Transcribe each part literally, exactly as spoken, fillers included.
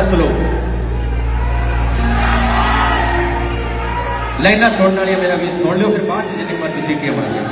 Slow लाइना सुनने वाली मेरा भी सुन लो, फिर बाद जितनी मर्जी सीटियां मार लो।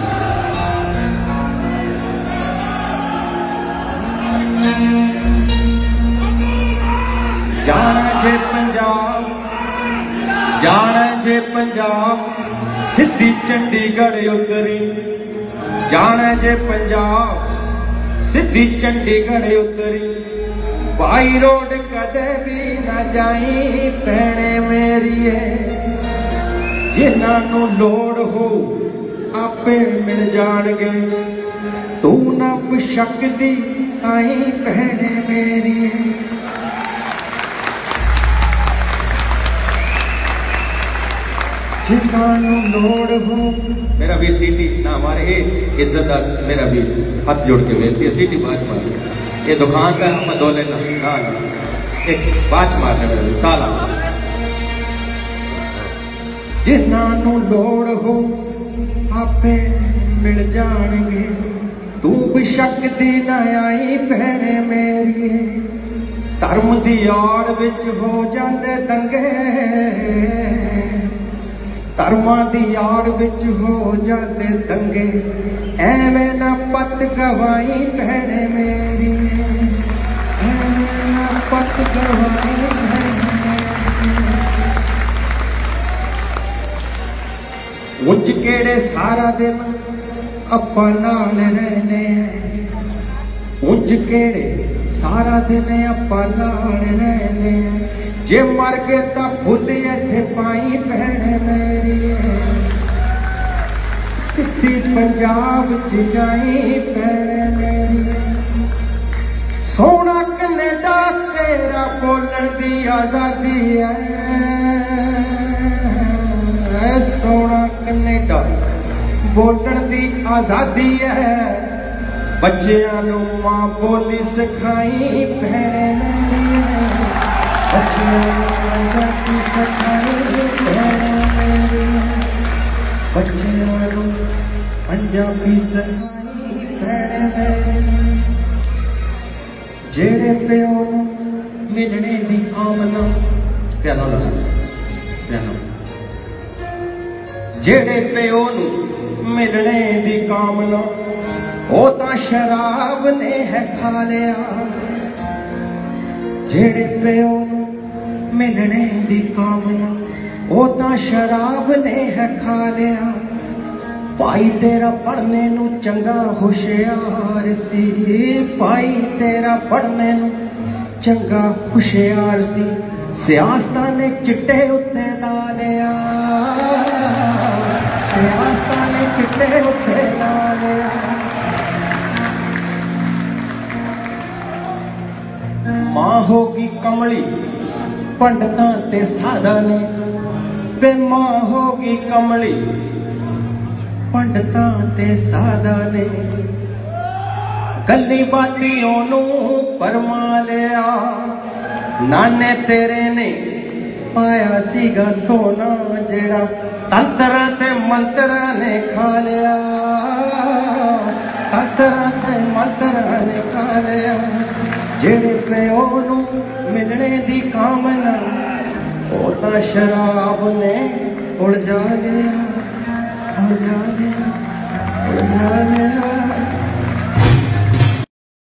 जाना जे पंजाब, जाना जे पंजाब, सिद्धी चंडीगढ़ उतरी। जाना जे पंजाब, सिद्धी चंडीगढ़ उतरी। बाई रोड कदे भी ना जाई भैणे मेरीए, जिन्हां नूं लोड़ हो आपे मिल जाणगे। तू ना बशकदी आई भैणे मेरीए। जिन्हां नूं लोड़ हो। मेरा भी सीटी ना मारे, इज्जत दा मेरा भी हाथ जोड़ के बेनती है, सीटी बाज मार। ये दुकान का हम दो लेना ना एक बाज मारने मेरा भी ताला। जिन्हां नूं लोड़ हो आपे मिल जाणगे। तू बशकदी ना आई भैणे मेरी। धर्म दी आड़ विच हो जांदे दंगे, धर्मां दी आड़ विच हो जांदे दंगे। एवें ना पत गवाई भैणे मेरी, एवें ना पत गवाई भैणे मेरी। उंज केड़े सारा दिन अप्पां नाल रहने, उंज केड़े सारा दिन अप्पां नाल रहने। जे मर गए तां फुल इत्थे पाई भैणे मेरी। सिद्धी पंजाब च जाई भैणे मेरी। सोना कनेडा तेरा बोलण दी आजादी है। सोना कनेडा बोलण दी आजादी है। बच्चियां नूं मां बोली सिखाई भैणे मेरी। बच्चियां नूं आजादी सिखाई भैणे मेरी। बच्चियां नूं पंजाबी सिखाई भैणे मेरी। जेड़े प्यो नूं मिलने दी आमना प्यानो ला प्यानो। जेड़े प्यो नूं मिलने दी कामना, ओ तां शराब ने है खा लिया। जेड़े प्यो नूं मिलने दी कामना, ओ तां शराब ने है खा लिया। भाई तेरा पढ़ने नूं चंगा होशियार सी। भाई तेरा पढ़ने नूं चंगा होशियार सी। सियासतां ने चिट्टे उत्ते ला लिया। सियासतां ने चिट्टे उत्ते ला लिया। मां होगी कमली पंडितां ते साधा ने। वे मां होगी कमली पंडितां ते साधा ने। गल्ली बातियों नूं भरमा लिया। नाने तेरे ने पाया सीगा सोना, जेड़ा तंतरां ते मंतरां ने खा लिया। तंतरां ते मंतरां ने खा लिया। जेड़े प्यो नूं मिलने दी कामना, ओ तां शराब ने उलझा लिया। उलझा लिया, उलझा लिया।